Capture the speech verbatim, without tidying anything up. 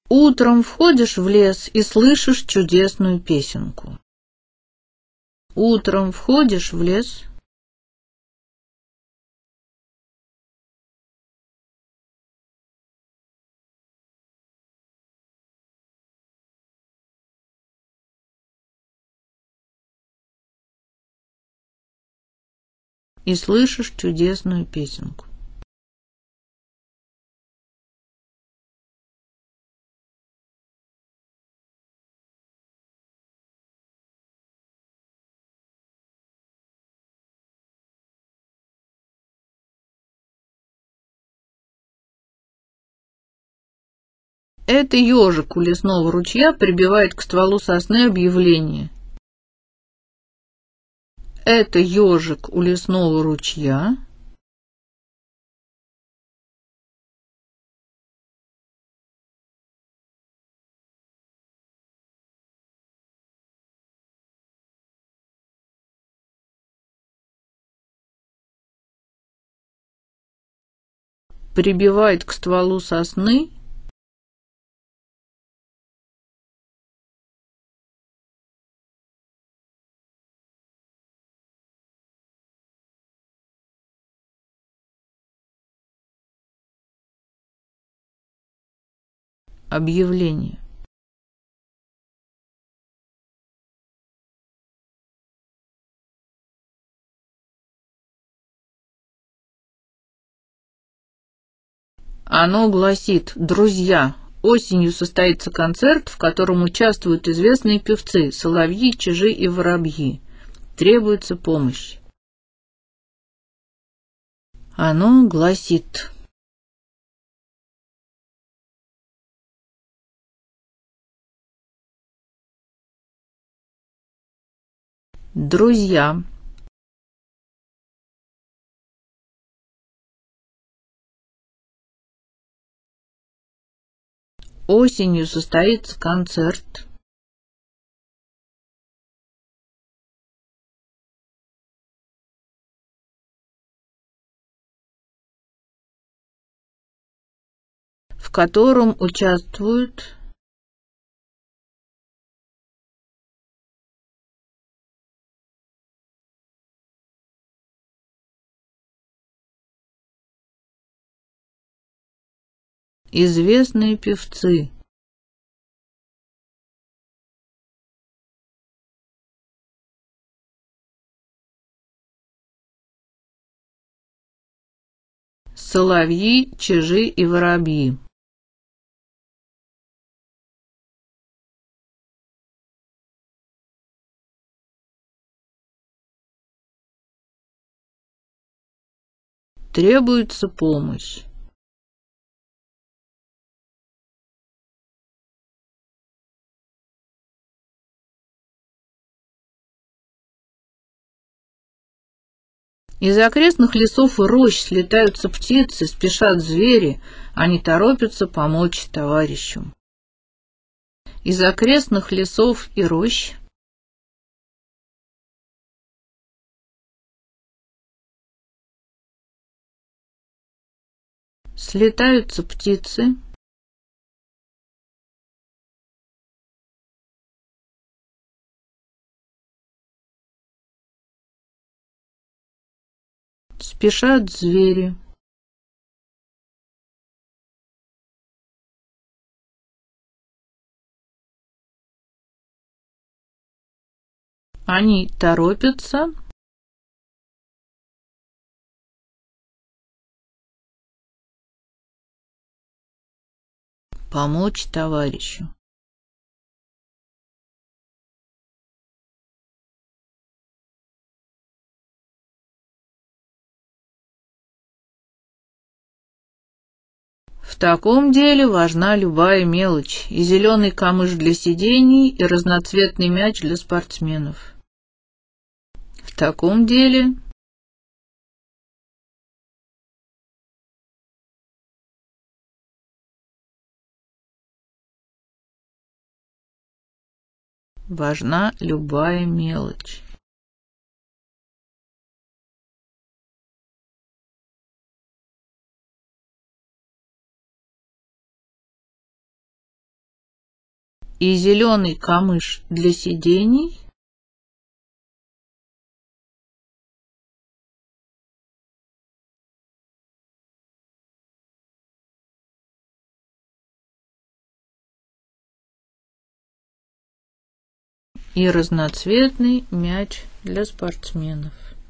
Утром входишь в лес и слышишь чудесную песенку. Утром входишь в лес и слышишь чудесную песенку. Это ежик у лесного ручья прибивает к стволу сосны объявление. Это ежик у лесного ручья прибивает к стволу сосны объявление. Оно гласит: друзья, осенью состоится концерт, в котором участвуют известные певцы соловьи, чижи и воробьи. Требуется помощь. Оно гласит: друзья, осенью состоится концерт, в котором участвуют известные певцы. Соловьи, чижи и воробьи. Требуется помощь. Из окрестных лесов и рощ слетаются птицы, спешат звери, они торопятся помочь товарищу. Из окрестных лесов и рощ слетаются птицы, спешат звери. Они торопятся помочь товарищу. В таком деле важна любая мелочь, и зеленый камыш для сидений, и разноцветный мяч для спортсменов. В таком деле важна любая мелочь. и зеленый камыш для сидений, и разноцветный мяч для спортсменов.